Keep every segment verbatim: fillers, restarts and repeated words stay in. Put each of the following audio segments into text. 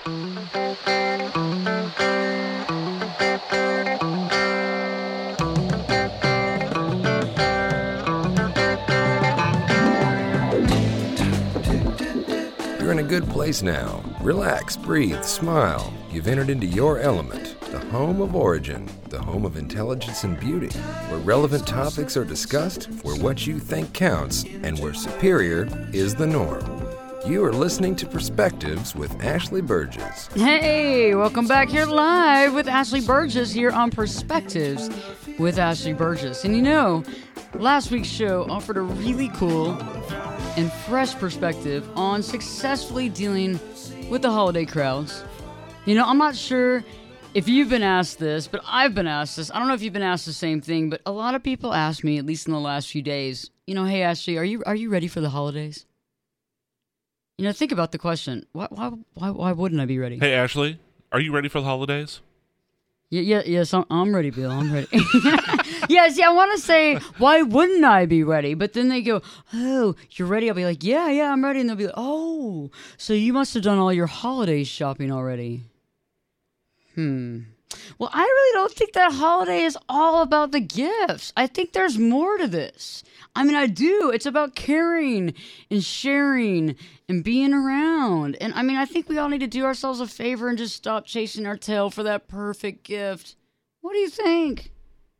You're in a good place now. Relax, breathe, smile. You've entered into your element, the home of origin, the home of intelligence and beauty, where relevant topics are discussed, where what you think counts, and where superior is the norm. You are listening to Perspectives with Ashley Burgess. Hey, welcome back here live with Ashley Burgess here on Perspectives with Ashley Burgess. And you know, last week's show offered a really cool and fresh perspective on successfully dealing with the holiday crowds. You know, I'm not sure if you've been asked this, but I've been asked this. I don't know if you've been asked the same thing, but a lot of people ask me, at least in the last few days, you know, hey Ashley, are you are you ready for the holidays? You know, think about the question. Why why why, why wouldn't I be ready? Hey Ashley, are you ready for the holidays? Yeah, yeah, yes, I'm, I'm ready, Bill. I'm ready. yeah, see, I want to say, why wouldn't I be ready? But then they go, oh, you're ready? I'll be like, yeah, yeah, I'm ready. And they'll be like, oh, so you must have done all your holiday shopping already. Hmm. Well, I really don't think that holiday is all about the gifts. I think there's more to this. I mean, I do. It's about caring and sharing and being around. And I mean, I think we all need to do ourselves a favor and just stop chasing our tail for that perfect gift. What do you think?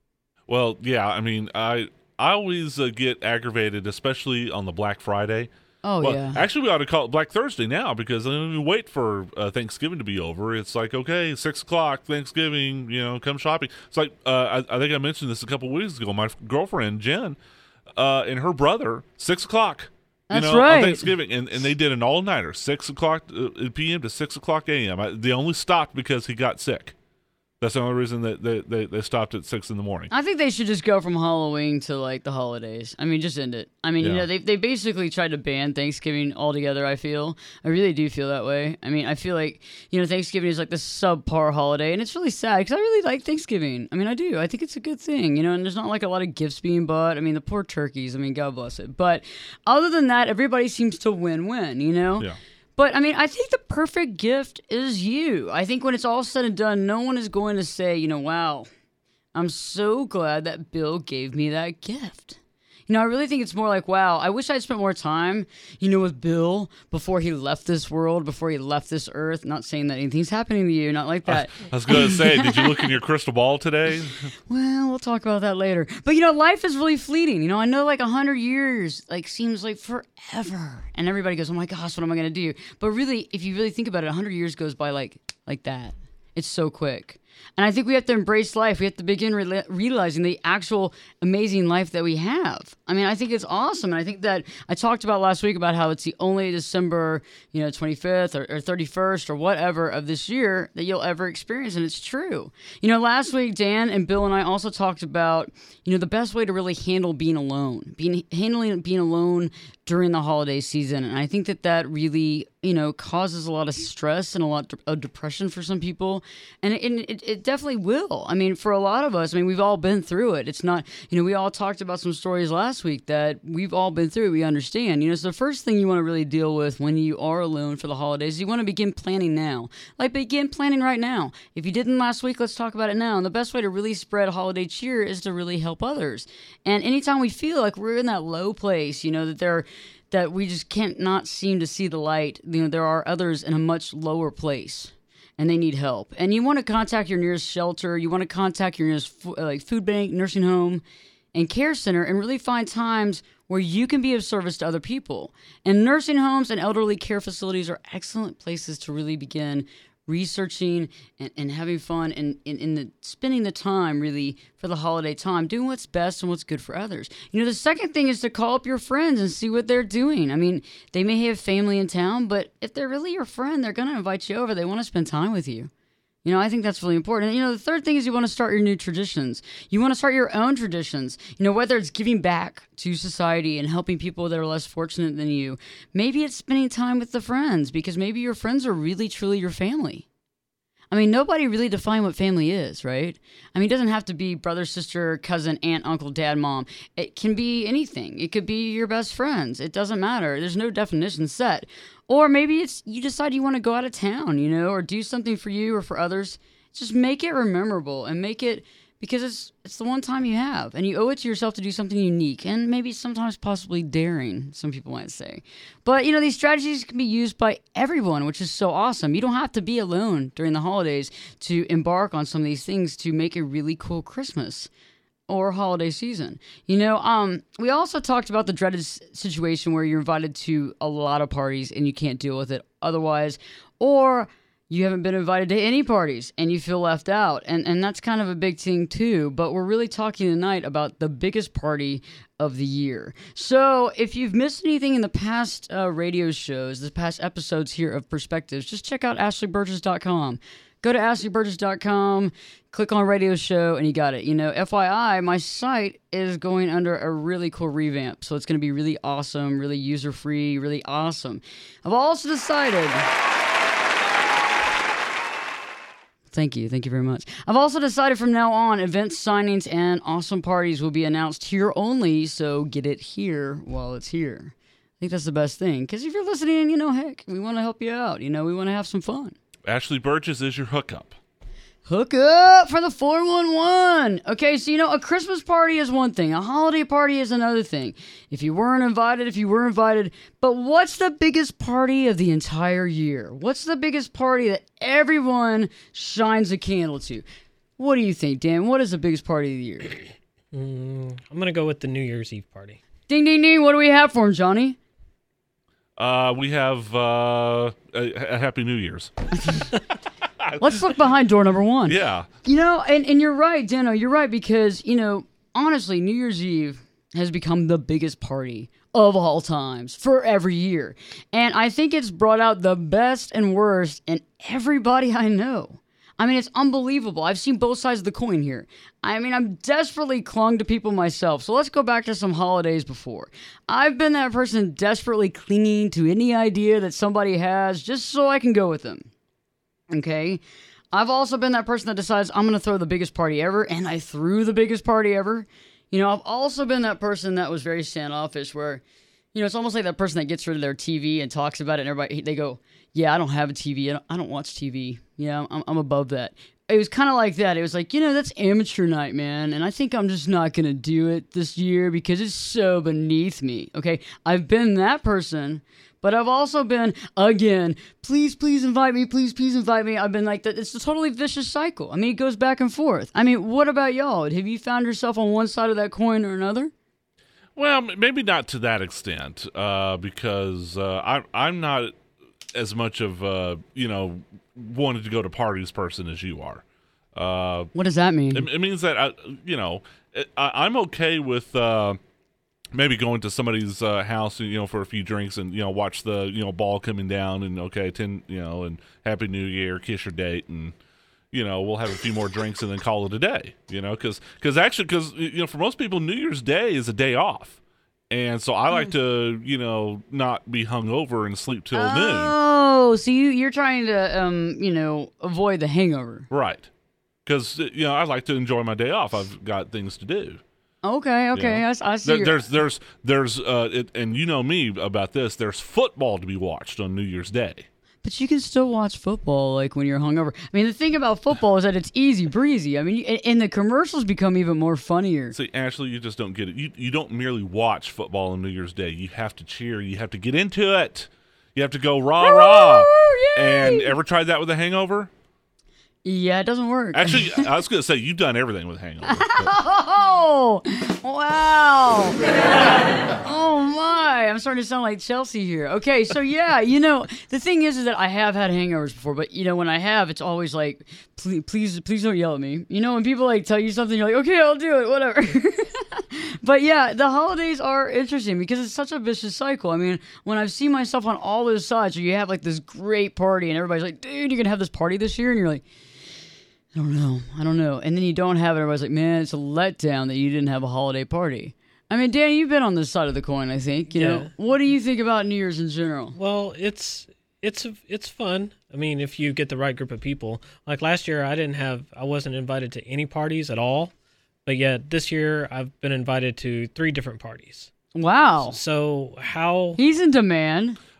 Well, yeah, I mean, I I always uh, get aggravated, especially on the Black Friday. Oh, well, yeah. Actually, we ought to call it Black Thursday now because I mean, we wait for uh, Thanksgiving to be over. It's like, okay, six o'clock, Thanksgiving, you know, come shopping. It's like, uh, I, I think I mentioned this a couple weeks ago. My girlfriend, Jen, uh, and her brother, six o'clock. That's you know, right. On Thanksgiving, and, and they did an all-nighter, six o'clock p m to six o'clock a m I, they only stopped because he got sick. That's the only reason that they, they, they stopped at six in the morning. I think they should just go from Halloween to, like, the holidays. I mean, just end it. I mean, yeah. you know, they they basically tried to ban Thanksgiving altogether, I feel. I really do feel that way. I mean, I feel like, you know, Thanksgiving is, like, the subpar holiday, and it's really sad because I really like Thanksgiving. I mean, I do. I think it's a good thing, you know, and there's not, like, a lot of gifts being bought. I mean, the poor turkeys. I mean, God bless it. But other than that, everybody seems to win-win, you know? Yeah. But, I mean, I think the perfect gift is you. I think when it's all said and done, no one is going to say, you know, wow, I'm so glad that Bill gave me that gift. You know, I really think it's more like, wow, I wish I'd spent more time, you know, with Bill before he left this world, before he left this earth. Not saying that anything's happening to you, not like that. I was going to say, did you look in your crystal ball today? Well, we'll talk about that later. But, you know, life is really fleeting. You know, I know like a hundred years, like, seems like forever. And everybody goes, oh my gosh, what am I going to do? But really, if you really think about it, a hundred years goes by like like that. It's so quick. And I think we have to embrace life. We have to begin re- realizing the actual amazing life that we have. I mean, I think it's awesome. And I think that I talked about last week about how it's the only December, you know, twenty-fifth or, or thirty-first or whatever of this year that you'll ever experience. And it's true. You know, last week, Dan and Bill and I also talked about, you know, the best way to really handle being alone, being handling being alone during the holiday season. And I think that that really, you know, causes a lot of stress and a lot of depression for some people. And it, it, it definitely will. I mean, for a lot of us, I mean, we've all been through it. It's not, you know, we all talked about some stories last week that we've all been through. We understand. You know, so the first thing you want to really deal with when you are alone for the holidays, you want to begin planning now. Like, begin planning right now. If you didn't last week, let's talk about it now. And the best way to really spread holiday cheer is to really help others. And anytime we feel like we're in that low place, you know, that there that we just can't not seem to see the light, you know, there are others in a much lower place and they need help. And you want to contact your nearest shelter, you want to contact your nearest fo- like food bank, nursing home, and care center, and really find times where you can be of service to other people. And nursing homes and elderly care facilities are excellent places to really begin researching and, and having fun and in, in the spending the time really for the holiday time, doing what's best and what's good for others. You know, the second thing is to call up your friends and see what they're doing. I mean, they may have family in town, but if they're really your friend, they're going to invite you over. They want to spend time with you. You know, I think that's really important. And, you know, the third thing is you want to start your new traditions. You want to start your own traditions. You know, whether it's giving back to society and helping people that are less fortunate than you. Maybe it's spending time with the friends because maybe your friends are really, truly your family. I mean, nobody really defined what family is, right? I mean, it doesn't have to be brother, sister, cousin, aunt, uncle, dad, mom. It can be anything. It could be your best friends. It doesn't matter. There's no definition set. Or maybe it's you decide you want to go out of town, you know, or do something for you or for others. Just make it memorable and make it because it's it's the one time you have, and you owe it to yourself to do something unique and maybe sometimes possibly daring, some people might say. But, you know, these strategies can be used by everyone, which is so awesome. You don't have to be alone during the holidays to embark on some of these things to make a really cool Christmas or holiday season. You know, um, we also talked about the dreaded s- situation where you're invited to a lot of parties and you can't deal with it otherwise, or you haven't been invited to any parties and you feel left out. And and that's kind of a big thing too. But we're really talking tonight about the biggest party of the year. So if you've missed anything in the past uh, radio shows, the past episodes here of Perspectives, just check out ashley burgess dot com. Go to ashley burgess dot com, click on radio show, and you got it. You know, F Y I, my site is going under a really cool revamp. So it's going to be really awesome, really user-free, really awesome. I've also decided... Thank you. Thank you very much. I've also decided from now on, event signings and awesome parties will be announced here only, so get it here while it's here. I think that's the best thing, because if you're listening, you know, heck, we want to help you out. You know, we want to have some fun. Ashley Burgess is your hookup. Hook up for the four one one. Okay, so, you know, a Christmas party is one thing. A holiday party is another thing. If you weren't invited, if you were invited. But what's the biggest party of the entire year? What's the biggest party that everyone shines a candle to? What do you think, Dan? What is the biggest party of the year? Mm, I'm going to go with the New Year's Eve party. Ding, ding, ding. What do we have for him, Johnny? Uh, we have uh, a, a Happy New Year's. Let's look behind door number one. Yeah. You know, and, and you're right, Dano, you're right, because, you know, honestly, New Year's Eve has become the biggest party of all times for every year. And I think it's brought out the best and worst in everybody I know. I mean, it's unbelievable. I've seen both sides of the coin here. I mean, I'm desperately clung to people myself. So let's go back to some holidays before. I've been that person desperately clinging to any idea that somebody has just so I can go with them. Okay? I've also been that person that decides I'm going to throw the biggest party ever, and I threw the biggest party ever. You know, I've also been that person that was very standoffish where, you know, it's almost like that person that gets rid of their T V and talks about it, and everybody, they go, yeah, I don't have a T V. I don't, I don't watch T V. Yeah, I'm, I'm above that. It was kind of like that. It was like, you know, that's amateur night, man, and I think I'm just not going to do it this year because it's so beneath me. Okay? I've been that person. But I've also been, again, please, please invite me, please, please invite me. I've been like that. It's a totally vicious cycle. I mean, it goes back and forth. I mean, what about y'all? Have you found yourself on one side of that coin or another? Well, maybe not to that extent, uh, because uh, I, I'm not as much of, uh, you know, wanted to go to parties person as you are. Uh, what does that mean? It, it means that, I, you know, I, I'm okay with... Uh, maybe going to somebody's uh, house, you know, for a few drinks and, you know, watch the, you know, ball coming down and, okay, ten, you know, and Happy New Year, kiss your date, and, you know, we'll have a few more drinks and then call it a day, you know, because cause actually, because, you know, for most people, New Year's Day is a day off. And so I like to, you know, not be hungover and sleep till oh, noon. Oh, so you, you're trying to, um, you know, avoid the hangover. Right. Because, you know, I like to enjoy my day off. I've got things to do. Okay, okay, you know? I, I see. There, your... there's, there's, there's, uh, it, and you know me about this. There's football to be watched on New Year's Day. But you can still watch football, like when you're hungover. I mean, the thing about football is that it's easy breezy. I mean, and the commercials become even more funnier. See, Ashley, you just don't get it. You, you don't merely watch football on New Year's Day. You have to cheer. You have to get into it. You have to go rah rah. And ever tried that with a hangover? Yeah, it doesn't work. Actually, I was going to say, you've done everything with hangover. Oh, wow. Oh, my. I'm starting to sound like Chelsea here. Okay, so, yeah, you know, the thing is, is that I have had hangovers before, but, you know, when I have, it's always like, please, please, please don't yell at me. You know, when people, like, tell you something, you're like, okay, I'll do it, whatever. But, yeah, the holidays are interesting because it's such a vicious cycle. I mean, when I've seen myself on all those sides where you have, like, this great party and everybody's like, dude, you're going to have this party this year? And you're like, I don't know. I don't know. And then you don't have it. Everybody's like, man, it's a letdown that you didn't have a holiday party. I mean, Dan, you've been on this side of the coin, I think. You yeah. know, what do you think about New Year's in general? Well, it's it's it's fun. I mean, if you get the right group of people. Like last year, I didn't have, I wasn't invited to any parties at all. But yet this year, I've been invited to three different parties. Wow. So how... He's in demand.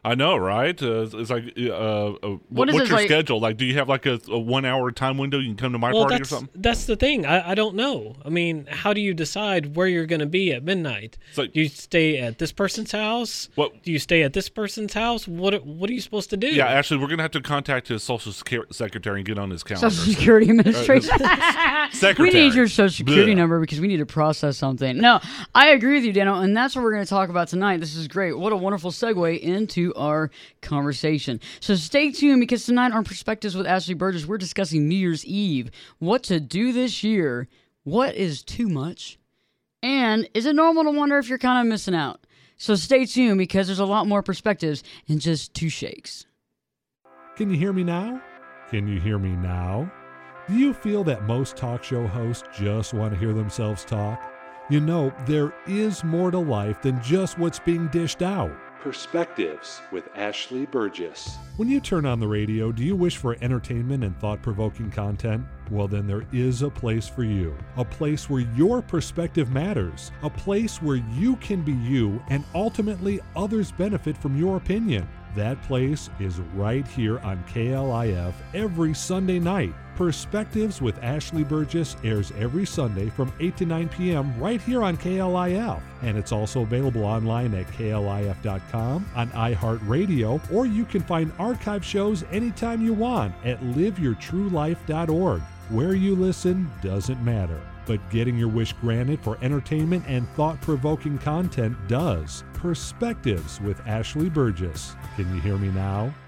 I know, right? Uh, it's it's like, uh, uh, What what is what's it, your like- schedule? Like, do you have like a, a one-hour time window you can come to my Well, party or that's something? that's the thing. I, I don't know. I mean, how do you decide where you're going to be at midnight? It's like- do you stay at this person's house? What- Do you stay at this person's house? What What are you supposed to do? Yeah, actually, we're gonna have to contact his social secu- secretary and get on his calendar. Social Security Administration. Secretary. We need your Social Security Blech. number because we need to process something. No, I agree with you, Dano, and that's what we're going to talk about tonight. This is great. What a wonderful segue into our conversation. So stay tuned because tonight on Perspectives with Ashley Burgess, we're discussing New Year's Eve, what to do this year, what is too much, and is it normal to wonder if you're kind of missing out? So stay tuned because there's a lot more perspectives in just two shakes. Can you hear me now? Can you hear me now? Do you feel that most talk show hosts just want to hear themselves talk? You know, there is more to life than just what's being dished out. Perspectives with Ashley Burgess. When you turn on the radio, do you wish for entertainment and thought-provoking content? Well, then there is a place for you. A place where your perspective matters. A place where you can be you and ultimately others benefit from your opinion. That place is right here on K L I F every Sunday night. Perspectives with Ashley Burgess airs every Sunday from eight to nine p.m. right here on K L I F. And it's also available online at K L I F dot com, on iHeartRadio, or you can find archive shows anytime you want at live your true life dot org. Where you listen doesn't matter, but getting your wish granted for entertainment and thought-provoking content does. Perspectives with Ashley Burgess. Can you hear me now?